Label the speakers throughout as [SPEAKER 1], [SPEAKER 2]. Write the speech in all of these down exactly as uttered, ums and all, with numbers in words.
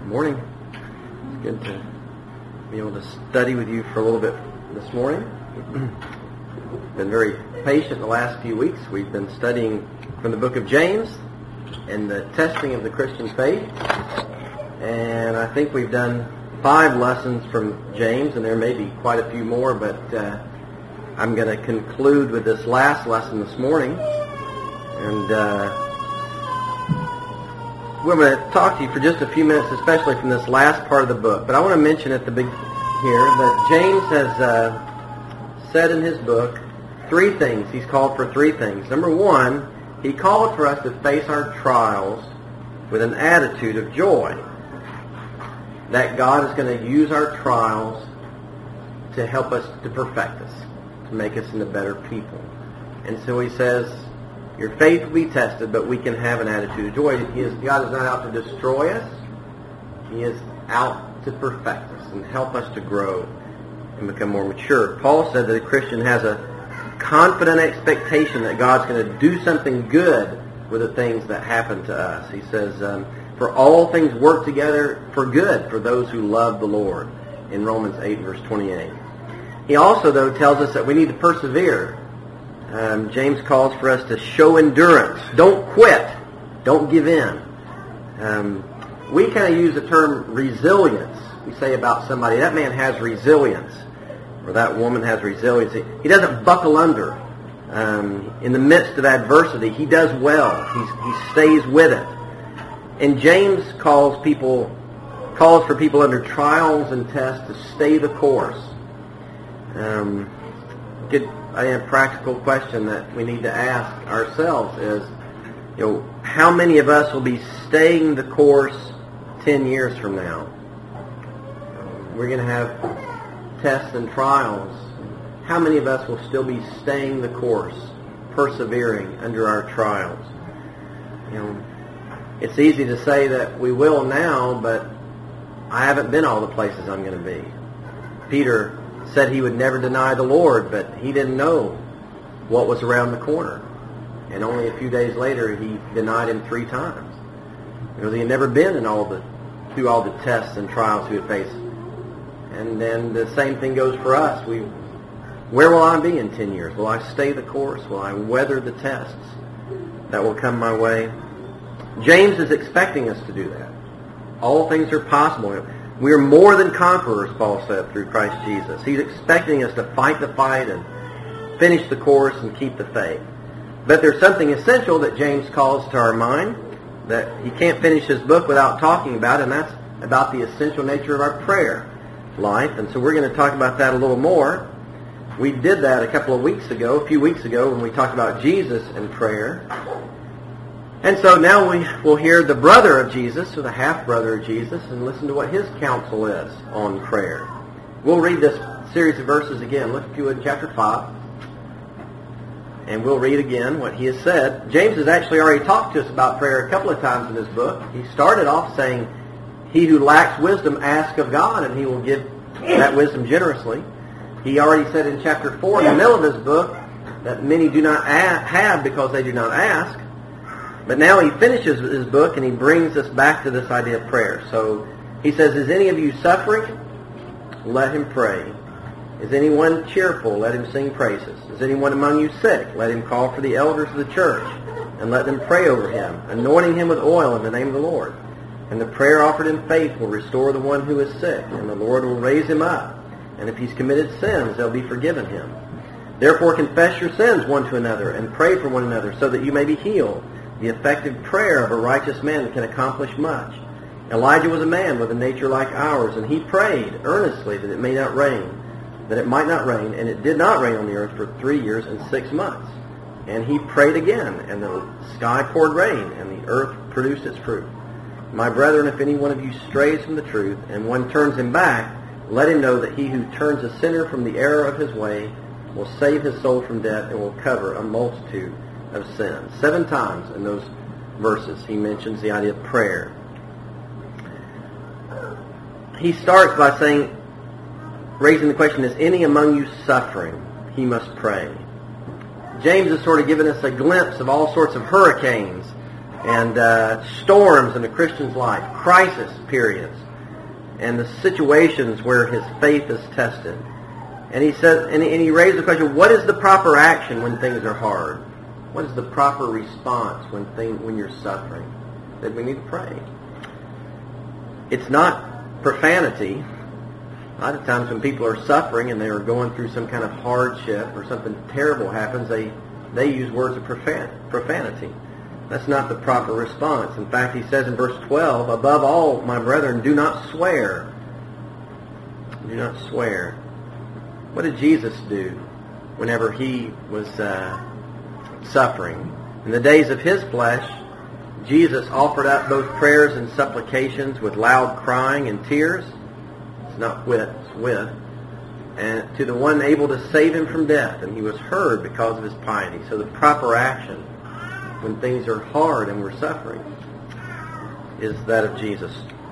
[SPEAKER 1] Morning. It's good to be able to study with you for a little bit this morning. Been very patient the last few weeks. We've been studying from the book of James and the testing of the Christian faith. And I think we've done five lessons from James, and there may be quite a few more, but uh, I'm going to conclude with this last lesson this morning. And uh, we're going to talk to you for just a few minutes, especially from this last part of the book. But I want to mention at the big here that James has uh, said in his book three things. He's called for three things. Number one, he called for us to face our trials with an attitude of joy. That God is going to use our trials to help us to perfect us, to make us into better people. And so he says, your faith will be tested, but we can have an attitude of joy. He is, God is not out to destroy us. He is out to perfect us and help us to grow and become more mature. Paul said that a Christian has a confident expectation that God's going to do something good with the things that happen to us. He says, um, for all things work together for good for those who love the Lord, in Romans eight, verse twenty-eight. He also, though, tells us that we need to persevere. Um, James calls for us to show endurance. Don't quit. Don't give in. Um, we kind of use the term resilience. We say about somebody, that man has resilience, or that woman has resilience. He doesn't buckle under. Um, in the midst of adversity, he does well. He's, he stays with it. And James calls people, calls for people under trials and tests to stay the course. Um, good, a practical question that we need to ask ourselves is, you know, how many of us will be staying the course ten years from now? We're going to have tests and trials. How many of us will still be staying the course, persevering under our trials? You know, it's easy to say that we will now, but I haven't been all the places I'm going to be. Peter said he would never deny the Lord, but he didn't know what was around the corner. And only a few days later, he denied him three times. Because he had never been in all the, through all the tests and trials he would face. And then the same thing goes for us. We, where will I be in ten years? Will I stay the course? Will I weather the tests that will come my way? James is expecting us to do that. All things are possible. We are more than conquerors, Paul said, through Christ Jesus. He's expecting us to fight the fight and finish the course and keep the faith. But there's something essential that James calls to our mind that he can't finish his book without talking about, and that's about the essential nature of our prayer life. And so we're going to talk about that a little more. We did that a couple of weeks ago, a few weeks ago, when we talked about Jesus and prayer. And so now we will hear the brother of Jesus, or the half-brother of Jesus, and listen to what his counsel is on prayer. We'll read this series of verses again. Look, if you would, in chapter five. And we'll read again what he has said. James has actually already talked to us about prayer a couple of times in this book. He started off saying, he who lacks wisdom, ask of God, and he will give that wisdom generously. He already said in chapter four, in the middle of his book, that many do not have because they do not ask. But now he finishes his book and he brings us back to this idea of prayer. So he says, is any of you suffering? Let him pray. Is anyone cheerful? Let him sing praises. Is anyone among you sick? Let him call for the elders of the church and let them pray over him, anointing him with oil in the name of the Lord. And the prayer offered in faith will restore the one who is sick, and the Lord will raise him up. And if he's committed sins, they'll be forgiven him. Therefore confess your sins one to another and pray for one another so that you may be healed. The effective prayer of a righteous man can accomplish much. Elijah was a man with a nature like ours, and he prayed earnestly that it may not rain, that it might not rain, and it did not rain on the earth for three years and six months. And he prayed again, and the sky poured rain, and the earth produced its fruit. My brethren, if any one of you strays from the truth, and one turns him back, let him know that he who turns a sinner from the error of his way will save his soul from death and will cover a multitude of sins. Seven times in those verses he mentions the idea of prayer. He starts by saying, raising the question, is any among you suffering? He must pray. James has sort of given us a glimpse of all sorts of hurricanes and uh, storms in a Christian's life, crisis periods, and the situations where his faith is tested. And he says, and he, and he raised the question: what is the proper action when things are hard? What is the proper response when thing, when you're suffering? That we need to pray. It's not profanity. A lot of times when people are suffering and they are going through some kind of hardship or something terrible happens, they they use words of profan- profanity. That's not the proper response. In fact, he says in verse twelve, above all, my brethren, do not swear. Do not swear. What did Jesus do whenever he was uh, suffering? In the days of his flesh, Jesus offered up both prayers and supplications with loud crying and tears. It's not with, it's with. And to the one able to save him from death, and he was heard because of his piety. So the proper action when things are hard and we're suffering is that of Jesus.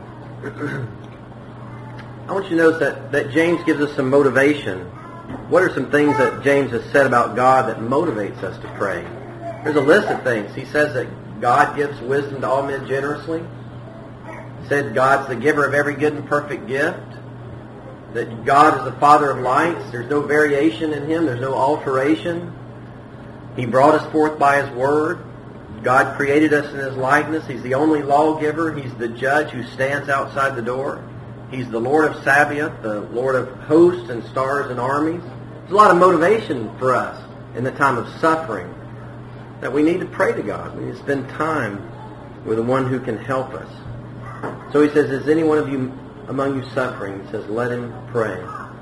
[SPEAKER 1] I want you to notice that, that James gives us some motivation. What are some things that James has said about God that motivates us to pray? There's a list of things. He says that God gives wisdom to all men generously. He said God's the giver of every good and perfect gift. That God is the Father of lights. There's no variation in Him. There's no alteration. He brought us forth by His Word. God created us in His likeness. He's the only lawgiver. He's the judge who stands outside the door. He's the Lord of Sabaoth, the Lord of hosts and stars and armies. There's a lot of motivation for us in the time of suffering that we need to pray to God. We need to spend time with the one who can help us. So he says, is any one of you among you suffering? He says, let him pray.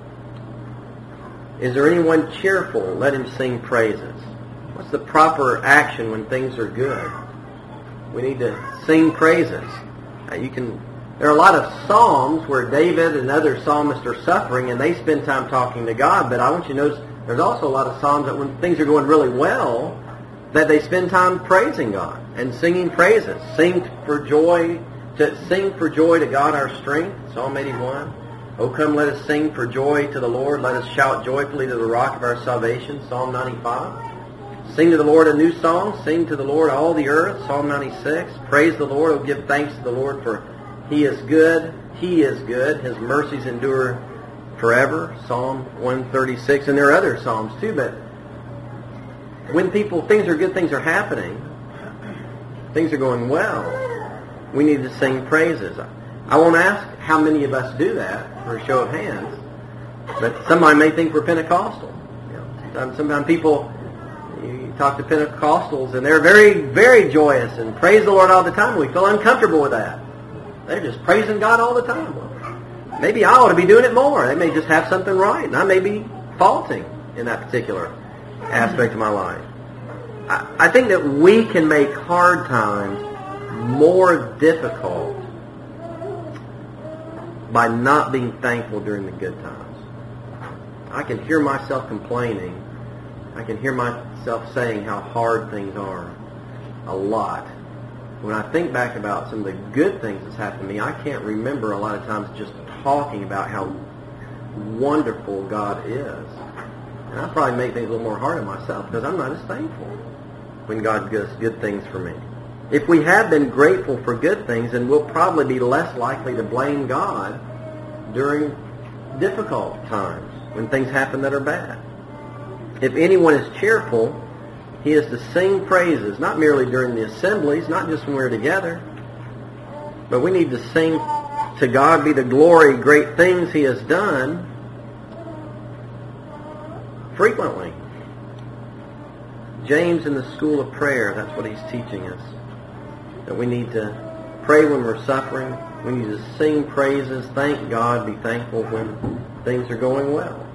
[SPEAKER 1] Is there anyone cheerful? Let him sing praises. What's the proper action when things are good? We need to sing praises. Now you can. There are a lot of psalms where David and other psalmists are suffering and they spend time talking to God, but I want you to notice there's also a lot of psalms that when things are going really well, that they spend time praising God and singing praises. Sing for joy to sing for joy to God our strength, Psalm eighty-one. Oh, come, let us sing for joy to the Lord. Let us shout joyfully to the rock of our salvation, Psalm ninety-five. Sing to the Lord a new song. Sing to the Lord all the earth, Psalm ninety-six. Praise the Lord. Oh, give thanks to the Lord, for He is good. He is good. His mercies endure forever, Psalm one thirty-six. And there are other psalms too, but when people, things are good, things are happening, things are going well, we need to sing praises. I won't ask how many of us do that for a show of hands, but somebody may think we're Pentecostal. You know, sometimes people, you talk to Pentecostals and they're very, very joyous and praise the Lord all the time. We feel uncomfortable with that. They're just praising God all the time. Well, maybe I ought to be doing it more. They may just have something right, and I may be faulting in that particular aspect of my life. I, I think that we can make hard times more difficult by not being thankful during the good times. I can hear myself complaining. I can hear myself saying how hard things are a lot. When I think back about some of the good things that's happened to me, I can't remember a lot of times just talking about how wonderful God is. And I probably make things a little more hard on myself because I'm not as thankful when God does good things for me. If we have been grateful for good things, then we'll probably be less likely to blame God during difficult times when things happen that are bad. If anyone is cheerful, he is to sing praises, not merely during the assemblies, not just when we're together, but we need to sing to God be the glory, great things He has done frequently. James in the school of prayer, that's what he's teaching us. That we need to pray when we're suffering. We need to sing praises, thank God, be thankful when things are going well.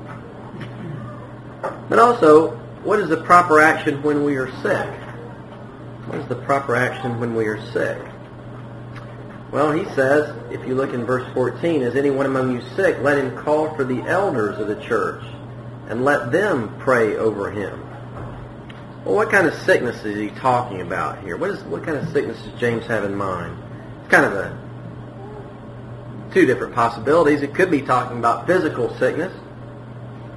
[SPEAKER 1] But also, what is the proper action when we are sick? What is the proper action when we are sick? Well, he says, if you look in verse fourteen, is anyone among you sick? Let him call for the elders of the church and let them pray over him. Well, what kind of sickness is he talking about here? What is what kind of sickness does James have in mind? It's kind of a two different possibilities. It could be talking about physical sickness.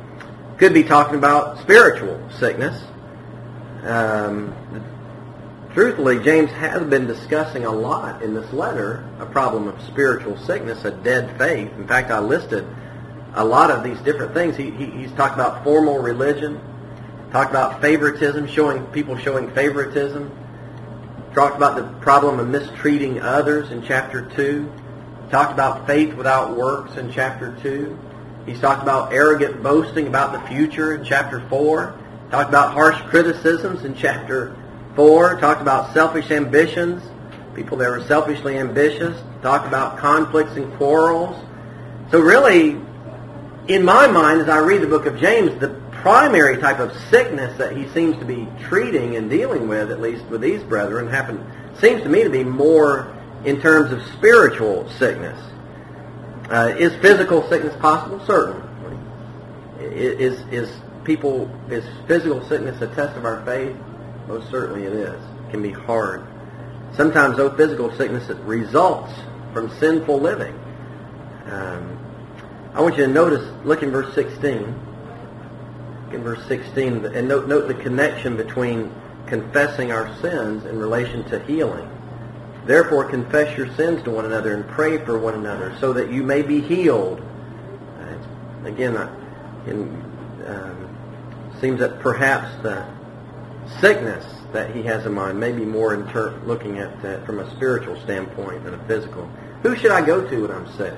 [SPEAKER 1] Could be talking about spiritual sickness. Um, truthfully, James has been discussing a lot in this letter a problem of spiritual sickness, a dead faith. In fact, I listed a lot of these different things. He, he, he's talked about formal religion, talked about favoritism, showing people showing favoritism, talked about the problem of mistreating others in chapter two, talked about faith without works in chapter two. He's talked about arrogant boasting about the future in chapter four, talked about harsh criticisms in chapter four, talked about selfish ambitions, people that were selfishly ambitious, talked about conflicts and quarrels. So really, in my mind, as I read the book of James, the primary type of sickness that he seems to be treating and dealing with, at least with these brethren, happen, seems to me to be more in terms of spiritual sickness. Uh, is physical sickness possible? Certainly. Is, is people, is physical sickness a test of our faith? Most certainly it is. It can be hard. Sometimes, though, physical sickness results from sinful living. Um, I want you to notice, look in verse sixteen. In verse sixteen, and note, note the connection between confessing our sins in relation to healing. Therefore, confess your sins to one another and pray for one another so that you may be healed. Uh, again, uh, in, um, seems that perhaps the sickness that he has in mind may be more in ter- looking at that from a spiritual standpoint than a physical. Who should I go to when I'm sick?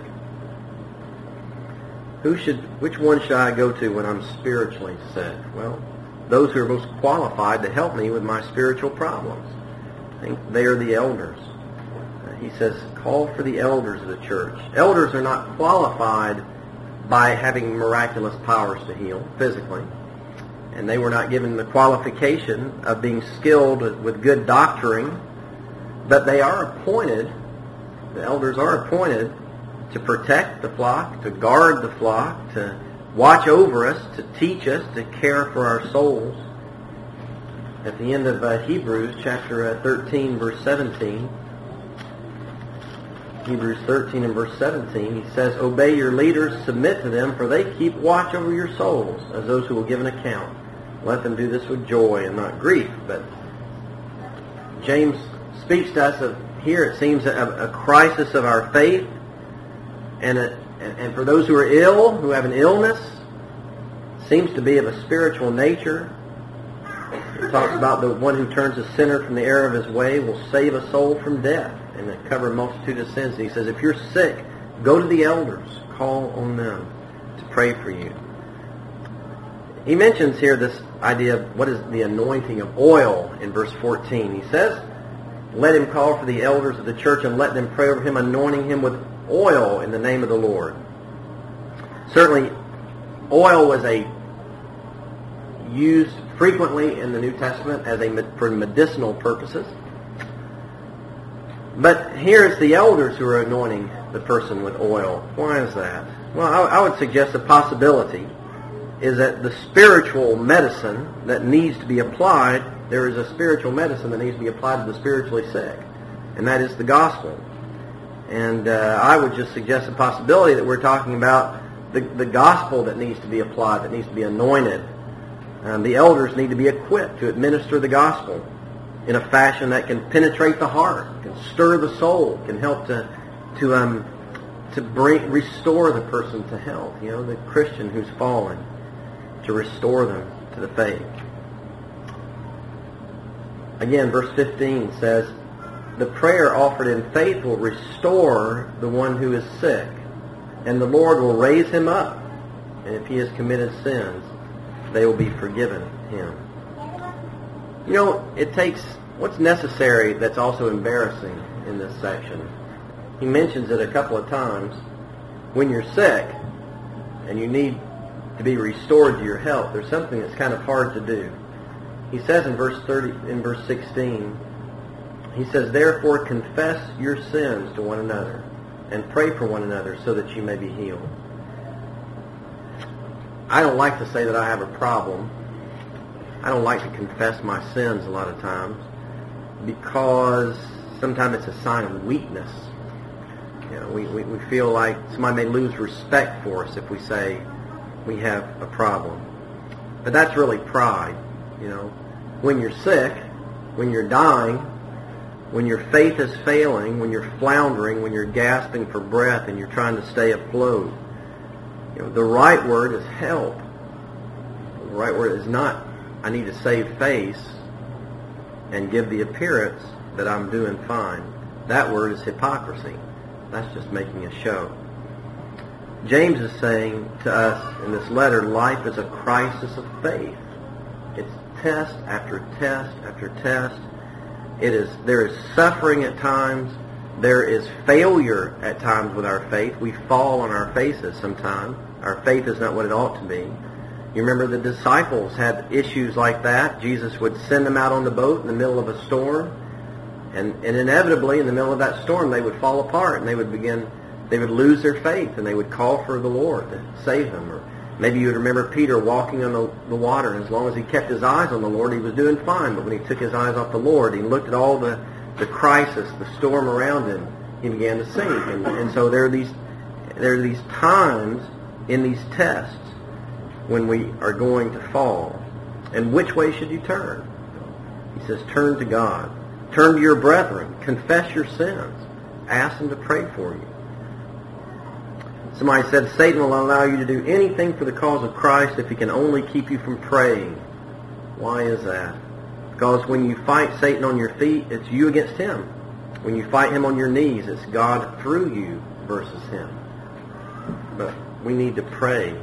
[SPEAKER 1] Who should? Which one should I go to when I'm spiritually sick? Well, those who are most qualified to help me with my spiritual problems. I think they are the elders. Uh, he says, call for the elders of the church. Elders are not qualified by having miraculous powers to heal physically. And they were not given the qualification of being skilled with good doctoring. But they are appointed, the elders are appointed to protect the flock, to guard the flock, to watch over us, to teach us, to care for our souls. At the end of uh, Hebrews chapter uh, thirteen, verse seventeen, Hebrews thirteen and verse seventeen, he says, obey your leaders, submit to them, for they keep watch over your souls, as those who will give an account. Let them do this with joy and not grief. But James speaks to us of, here it seems, a, a crisis of our faith. And, a, and for those who are ill, who have an illness, seems to be of a spiritual nature. It talks about the one who turns a sinner from the error of his way will save a soul from death and to cover a multitude of sins. And he says, if you're sick, go to the elders. Call on them to pray for you. He mentions here this idea of what is the anointing of oil in verse fourteen. He says, let him call for the elders of the church and let them pray over him, anointing him with oil in the name of the Lord. Certainly, oil was a used frequently in the New Testament as a for medicinal purposes. But here it's the elders who are anointing the person with oil. Why is that? Well, I, I would suggest a possibility is that the spiritual medicine that needs to be applied, there is a spiritual medicine that needs to be applied to the spiritually sick, and that is the gospel. And uh, I would just suggest a possibility that we're talking about the, the gospel that needs to be applied, that needs to be anointed. Um, the elders need to be equipped to administer the gospel in a fashion that can penetrate the heart, can stir the soul, can help to to um to bring restore the person to health. You know, the Christian who's fallen, to restore them to the faith. Again, verse fifteen says, the prayer offered in faith will restore the one who is sick, and the Lord will raise him up. And if he has committed sins, they will be forgiven him. You know, it takes what's necessary that's also embarrassing in this section. He mentions it a couple of times. When you're sick and you need to be restored to your health, there's something that's kind of hard to do. He says in verse thirty, in verse sixteen, he says, therefore confess your sins to one another and pray for one another so that you may be healed. I don't like to say that I have a problem. I don't like to confess my sins a lot of times because sometimes it's a sign of weakness. You know, we, we, we feel like somebody may lose respect for us if we say we have a problem. But that's really pride. You know, when you're sick, when you're dying, when your faith is failing, when you're floundering, when you're gasping for breath and you're trying to stay afloat. You know, the right word is help. The right word is not, I need to save face and give the appearance that I'm doing fine. That word is hypocrisy. That's just making a show. James is saying to us in this letter, life is a crisis of faith. It's test after test after test. It is, there is suffering at times. There is failure at times with our faith. We fall on our faces sometimes. Our faith is not what it ought to be. You remember the disciples had issues like that. Jesus would send them out on the boat in the middle of a storm, and, and inevitably in the middle of that storm they would fall apart and they would begin, they would lose their faith and they would call for the Lord to save them. Or maybe you would remember Peter walking on the, the water, and as long as he kept his eyes on the Lord, he was doing fine. But when he took his eyes off the Lord, he looked at all the, the crisis, the storm around him, he began to sink. And, and so there are these there are these times in these tests when we are going to fall. And which way should you turn? He says, turn to God. Turn to your brethren. Confess your sins. Ask them to pray for you. Somebody said, Satan will allow you to do anything for the cause of Christ if he can only keep you from praying. Why is that? Because when you fight Satan on your feet, it's you against him. When you fight him on your knees, it's God through you versus him. But we need to pray.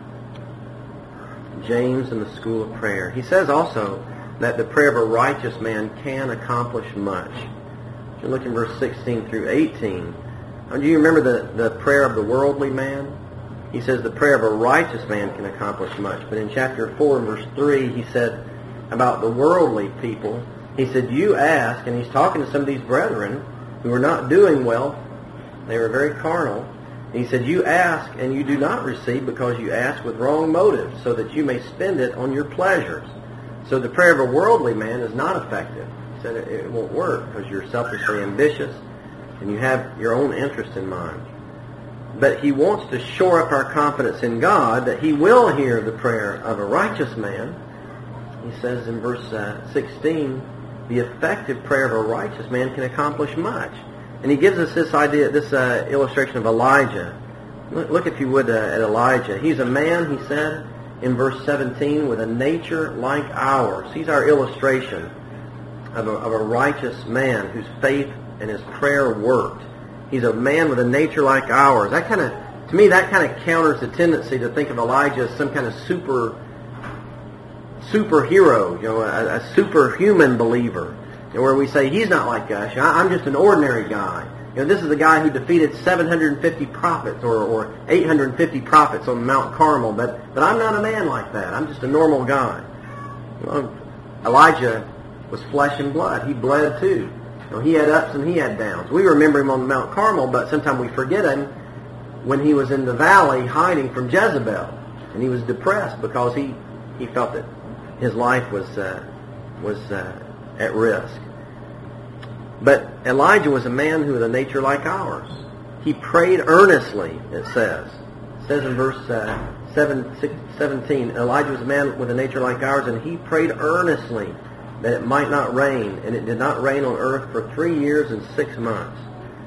[SPEAKER 1] James in the School of Prayer. He says also that the prayer of a righteous man can accomplish much. If you look in verse sixteen through eighteen, do you remember the, the prayer of the worldly man? He says the prayer of a righteous man can accomplish much. But in chapter four, verse three, he said about the worldly people, he said, you ask, and he's talking to some of these brethren who are not doing well. They were very carnal. He said, you ask and you do not receive because you ask with wrong motives, so that you may spend it on your pleasures. So the prayer of a worldly man is not effective. He said it, it won't work because you're selfishly ambitious and you have your own interest in mind. But he wants to shore up our confidence in God that he will hear the prayer of a righteous man. He says in verse uh, sixteen, the effective prayer of a righteous man can accomplish much. And he gives us this idea, this uh, illustration of Elijah. Look, look if you would, uh, at Elijah. He's a man, he said, in verse seventeen, with a nature like ours. He's our illustration of a, of a righteous man whose faith and his prayer worked. He's a man with a nature like ours. That kind of, to me, that kind of counters the tendency to think of Elijah as some kind of super, superhero, you know, a, a superhuman believer. Where we say, he's not like us. I'm just an ordinary guy. You know, this is a guy who defeated seven hundred fifty prophets or, or eight hundred fifty prophets on Mount Carmel, but, but I'm not a man like that. I'm just a normal guy. You know, Elijah was flesh and blood. He bled too. You know, he had ups and he had downs. We remember him on Mount Carmel, but sometimes we forget him when he was in the valley hiding from Jezebel. And he was depressed because he, he felt that his life was, uh, was uh, at risk. But Elijah was a man who had a nature like ours. He prayed earnestly, it says. It says in verse uh, seven, six, seventeen, Elijah was a man with a nature like ours, and he prayed earnestly that it might not rain. And it did not rain on earth for three years and six months.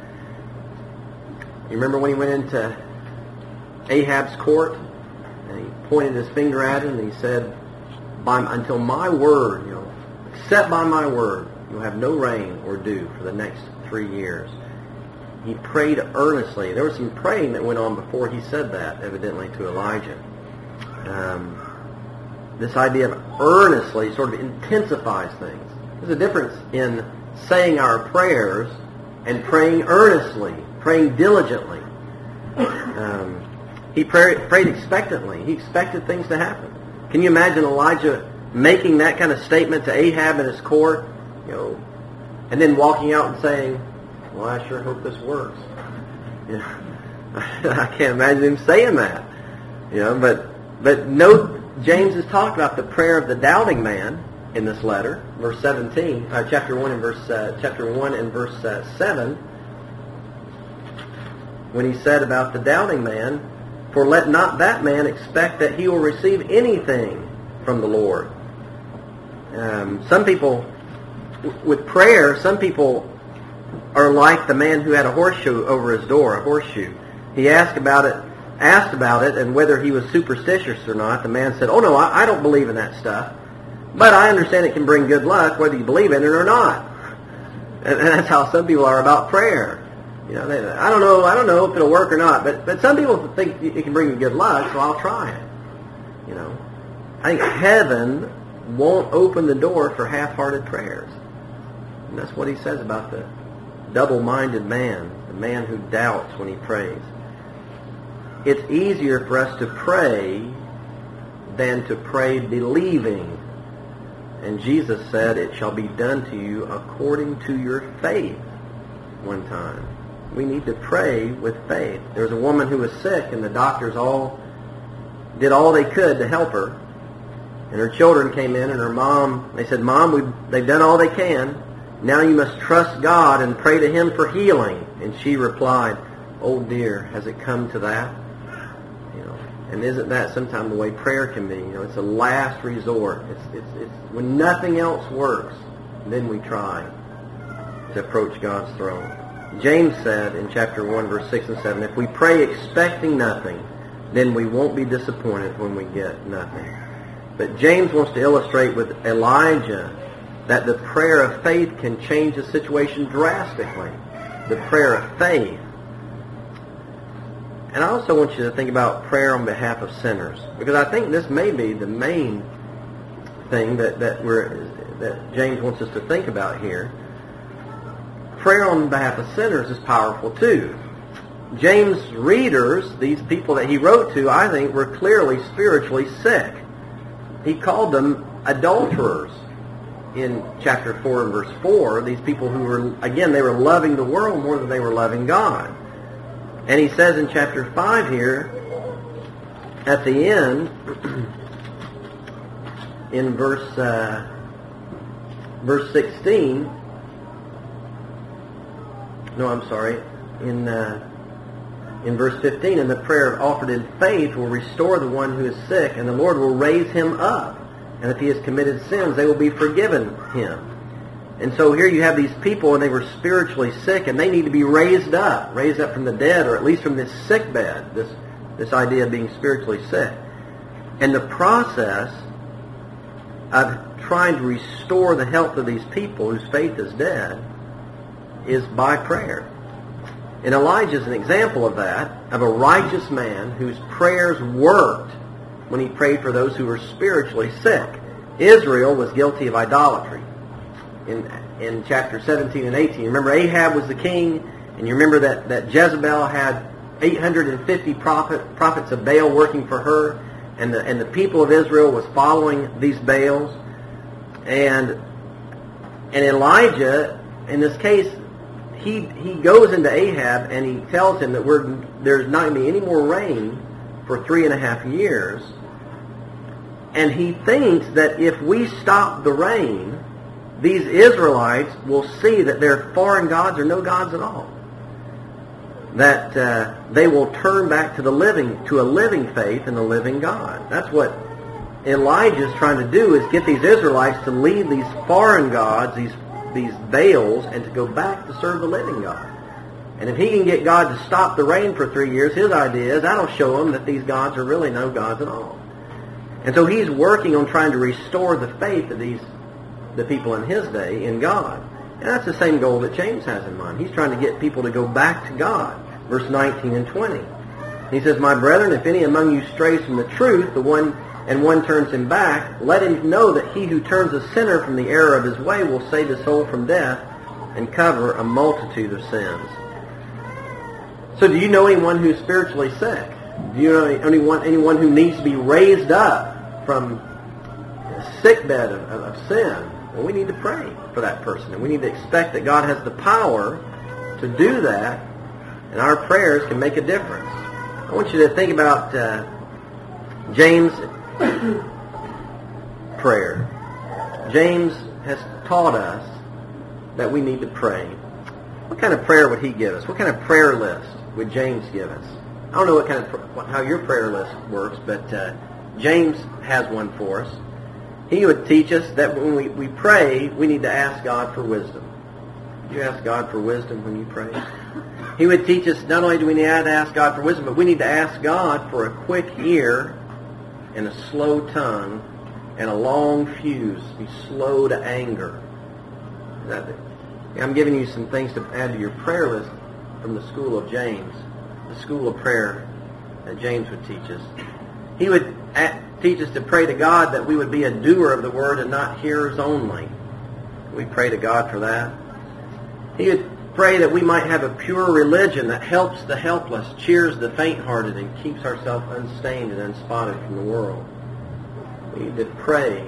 [SPEAKER 1] You remember when he went into Ahab's court, and he pointed his finger at him, and he said, By, until my word, you know, except by my word, you'll have no rain or dew for the next three years. He prayed earnestly. There was some praying that went on before he said that, evidently, to Elijah. Um, this idea of earnestly sort of intensifies things. There's a difference in saying our prayers and praying earnestly, praying diligently. Um, he prayed, prayed expectantly. He expected things to happen. Can you imagine Elijah making that kind of statement to Ahab in his court, you know, and then walking out and saying, well, I sure hope this works. You know, I can't imagine him saying that. You know, but but note, James has talked about the prayer of the doubting man in this letter, verse seventeen, uh, chapter one and verse uh, chapter one and verse uh, seven, when he said about the doubting man, for let not that man expect that he will receive anything from the Lord. Um, some people with prayer, some people are like the man who had a horseshoe over his door, a horseshoe. He asked about it, asked about it, and whether he was superstitious or not. The man said, "Oh no, I, I don't believe in that stuff, but I understand it can bring good luck, whether you believe in it or not." And, and that's how some people are about prayer. You know, they, I don't know, I don't know if it'll work or not, but but some people think it can bring you good luck, so I'll try it. You know, I think heaven won't open the door for half-hearted prayers, and that's what he says about the double-minded man, the man who doubts when he prays. It's easier for us to pray than to pray believing. And Jesus said, "It shall be done to you according to your faith," one time. We need to pray with faith. There was a woman who was sick, and the doctors all did all they could to help her. And her children came in, and her mom, they said, "Mom, we've, they've done all they can. Now you must trust God and pray to Him for healing." And she replied, "Oh dear, has it come to that?" You know, and isn't that sometimes the way prayer can be? You know, it's a last resort. It's it's it's when nothing else works, then we try to approach God's throne. James said in chapter one, verse six and seven, if we pray expecting nothing, then we won't be disappointed when we get nothing. But James wants to illustrate with Elijah that the prayer of faith can change the situation drastically. The prayer of faith. And I also want you to think about prayer on behalf of sinners, because I think this may be the main thing that, that we're that James wants us to think about here. Prayer on behalf of sinners is powerful too. James' readers, these people that he wrote to, I think were clearly spiritually sick. He called them adulterers in chapter four and verse four. These people who were, again, they were loving the world more than they were loving God. And he says in chapter five here, at the end, in verse uh, verse sixteen, no, I'm sorry, in uh, in verse fifteen, and the prayer offered in faith will restore the one who is sick, and the Lord will raise him up. And if he has committed sins, they will be forgiven him. And so here you have these people, and they were spiritually sick, and they need to be raised up, raised up from the dead, or at least from this sick bed, this, this idea of being spiritually sick. And the process of trying to restore the health of these people whose faith is dead is by prayer. And Elijah is an example of that, of a righteous man whose prayers worked when he prayed for those who were spiritually sick. Israel was guilty of idolatry. In in chapter seventeen and eighteen, remember Ahab was the king, and you remember that, that Jezebel had eight hundred fifty prophet, prophets of Baal working for her, and the and the people of Israel was following these Baals. And and Elijah, in this case, he he goes into Ahab and he tells him that we're there's not going to be any more rain for three and a half years. And he thinks that if we stop the rain, these Israelites will see that their foreign gods are no gods at all. That uh, they will turn back to the living, to a living faith in the living God. That's what Elijah's trying to do, is get these Israelites to leave these foreign gods, these these Baals, and to go back to serve the living God. And if he can get God to stop the rain for three years, his idea is that'll show them that these gods are really no gods at all. And so he's working on trying to restore the faith of these the people in his day in God. And that's the same goal that James has in mind. He's trying to get people to go back to God. Verse nineteen and twenty. He says, "My brethren, if any among you strays from the truth, the one and one turns him back, let him know that he who turns a sinner from the error of his way will save his soul from death and cover a multitude of sins." So do you know anyone who's spiritually sick? Do you know anyone, anyone who needs to be raised up from a sick bed of, of, of sin? Well, we need to pray for that person, and we need to expect that God has the power to do that, and our prayers can make a difference. I want you to think about uh, James' prayer. James has taught us that we need to pray. What kind of prayer would he give us? What kind of prayer list would James give us? I don't know what kind of how your prayer list works, but uh, James has one for us. He would teach us that when we, we pray, we need to ask God for wisdom. You ask God for wisdom when you pray. He would teach us not only do we need to ask God for wisdom, but we need to ask God for a quick ear and a slow tongue and a long fuse. Be slow to anger. That, I'm giving you some things to add to your prayer list from the School of James, the School of Prayer that James would teach us. He would teach us to pray to God that we would be a doer of the Word and not hearers only. We pray to God for that. He would pray that we might have a pure religion that helps the helpless, cheers the faint-hearted, and keeps ourselves unstained and unspotted from the world. We need to pray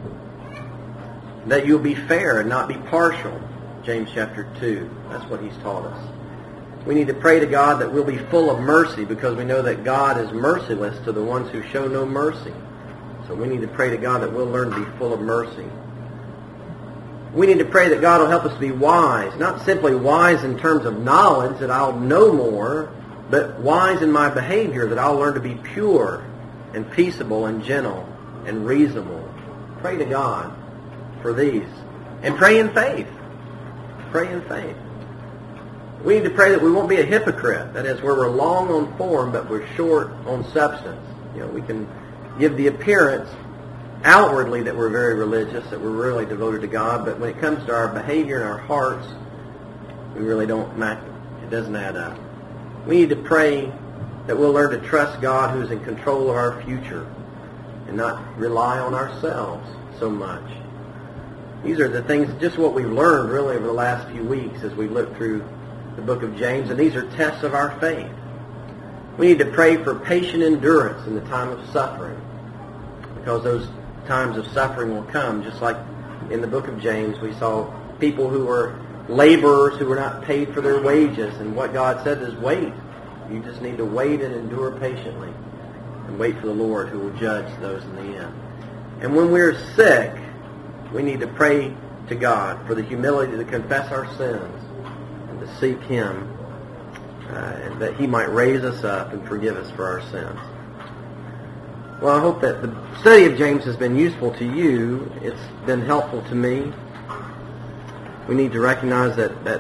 [SPEAKER 1] that you'll be fair and not be partial. James chapter two. That's what he's taught us. We need to pray to God that we'll be full of mercy, because we know that God is merciless to the ones who show no mercy. So we need to pray to God that we'll learn to be full of mercy. We need to pray that God will help us to be wise, not simply wise in terms of knowledge, that I'll know more, but wise in my behavior, that I'll learn to be pure and peaceable and gentle and reasonable. Pray to God for these. And pray in faith. Pray in faith. We need to pray that we won't be a hypocrite. That is, where we're long on form, but we're short on substance. You know, we can give the appearance outwardly that we're very religious, that we're really devoted to God, but when it comes to our behavior and our hearts, we really don't match. It doesn't add up. We need to pray that we'll learn to trust God, who's in control of our future, and not rely on ourselves so much. These are the things, just what we've learned really over the last few weeks as we look through the book of James, and these are tests of our faith. We need to pray for patient endurance in the time of suffering, because those times of suffering will come, just like in the book of James we saw people who were laborers who were not paid for their wages, and what God said is wait. You just need to wait and endure patiently, and wait for the Lord, who will judge those in the end. And when we're sick, we need to pray to God for the humility to confess our sins and to seek Him, uh, that He might raise us up and forgive us for our sins. Well, I hope that the study of James has been useful to you. It's been helpful to me. We need to recognize that that,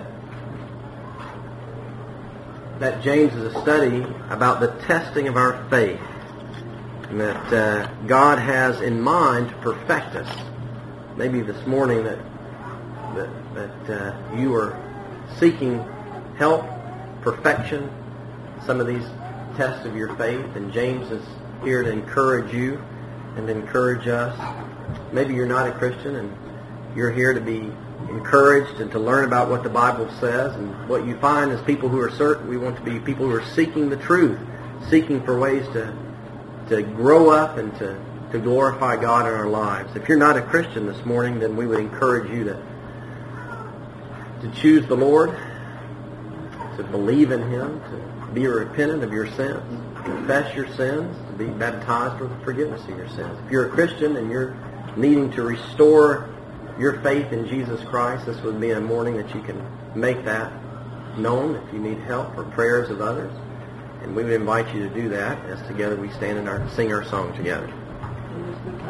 [SPEAKER 1] that James is a study about the testing of our faith, and that uh, God has in mind to perfect us. Maybe this morning that that, that uh, you are seeking help, perfection, some of these tests of your faith, and James is here to encourage you and encourage us. Maybe you're not a Christian and you're here to be encouraged and to learn about what the Bible says, and what you find is people who are certain. We want to be people who are seeking the truth, seeking for ways to to grow up and to, to glorify God in our lives. If you're not a Christian this morning, then we would encourage you to to choose the Lord, to believe in Him, to be repentant of your sins, confess your sins, to be baptized for the forgiveness of your sins. If you're a Christian and you're needing to restore your faith in Jesus Christ, this would be a morning that you can make that known if you need help or prayers of others. And we would invite you to do that as together we stand and our, sing our song together.